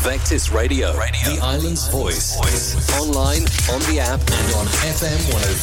Vectis Radio, the island's voice. Online, on the app, and on FM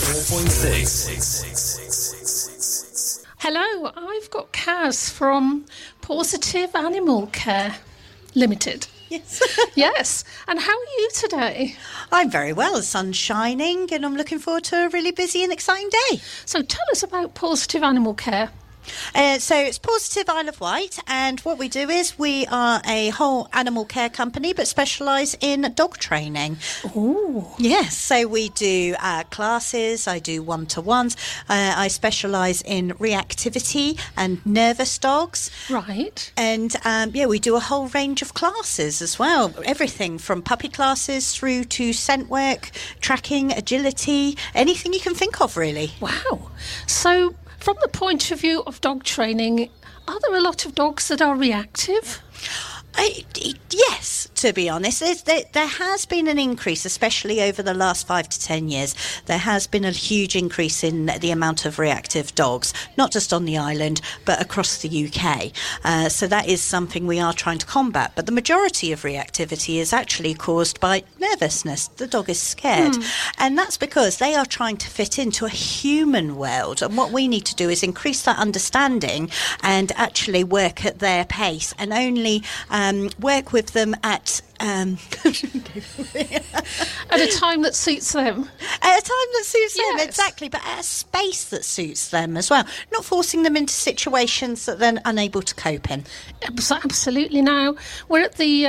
104.6. Hello, I've got Kaz from Positive Animal Care Limited. Yes. Yes. And how are you today? I'm very well. The sun's shining and I'm looking forward to a really busy and exciting day. So tell us about Positive Animal Care. So it's Positive Isle of Wight, and what we do is we are a whole animal care company but specialise in dog training. Oh. Yes, so we do classes, I do one-to-ones, I specialise in reactivity and nervous dogs. Right. And we do a whole range of classes as well, everything from puppy classes through to scent work, tracking, agility, anything you can think of really. Wow. So from the point of view of dog training, are there a lot of dogs that are reactive? Yes, to be honest. There has been an increase, especially over the last 5 to 10 years. There has been a huge increase in the amount of reactive dogs, not just on the island, but across the UK. So that is something we are trying to combat. But the majority of reactivity is actually caused by nervousness. The dog is scared. And that's because they are trying to fit into a human world. And what we need to do is increase that understanding and actually work at their pace and only work with them at At a time that suits them. At a time that suits them, Yes. exactly, but at a space that suits them as well. Not forcing them into situations that they're unable to cope in. Absolutely. Now, we're at the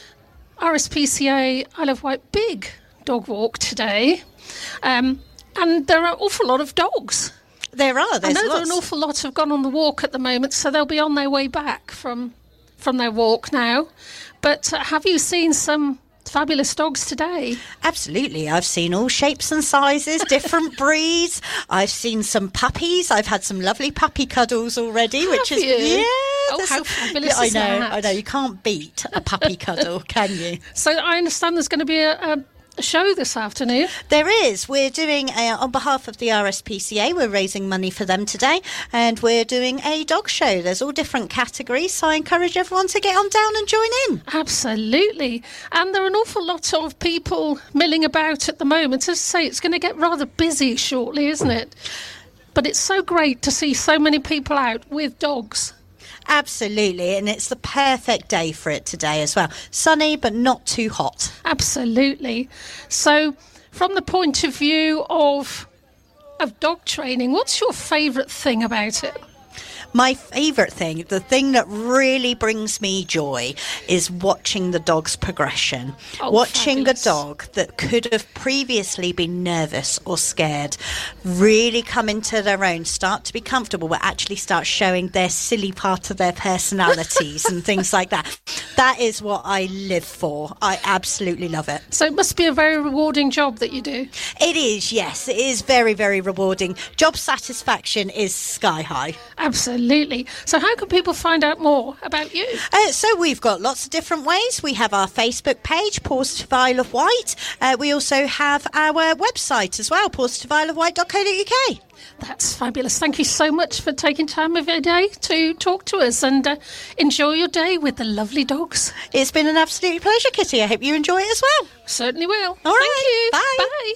RSPCA Isle of Wight Big Dog Walk today, and there are an awful lot of dogs. There are. There's I know lots. there are an awful lot have gone on the walk at the moment, so they'll be on their way back from their walk now. But have you seen some fabulous dogs today? Absolutely. I've seen all shapes and sizes, different breeds. I've seen some puppies. I've had some lovely puppy cuddles already, which is you? yeah. Oh, how fabulous I is know. that? I know. You can't beat a puppy cuddle, can you? So I understand there's going to be a show this afternoon. There is. We're doing, on behalf of the RSPCA, we're raising money for them today, and we're doing a dog show. There's all different categories, so I encourage everyone to get on down and join in. Absolutely. And there are an awful lot of people milling about at the moment. As I say, it's going to get rather busy shortly, isn't it? But it's so great to see so many people out with dogs. Absolutely, and it's the perfect day for it today as well. Sunny, but not too hot. Absolutely. So, from the point of view of dog training, what's your favourite thing about it? My favourite thing, the thing that really brings me joy, is watching the dog's progression. Oh, watching fabulous. a dog that could have previously been nervous or scared really come into their own, start to be comfortable, but actually start showing their silly part of their personalities and things like that. That is what I live for. I absolutely love it. So it must be a very rewarding job that you do. It is, yes. It is very, very rewarding. Job satisfaction is sky high. Absolutely. So how can people find out more about you? So we've got lots of different ways. We have our Facebook page, Positive Isle of Wight. We also have our website as well, positiveisleofwight.co.uk. That's fabulous. Thank you so much for taking time of your day to talk to us, and enjoy your day with the lovely dogs. It's been an absolute pleasure, Kitty. I hope you enjoy it as well. Certainly will. All right. Thank you. Bye. Bye.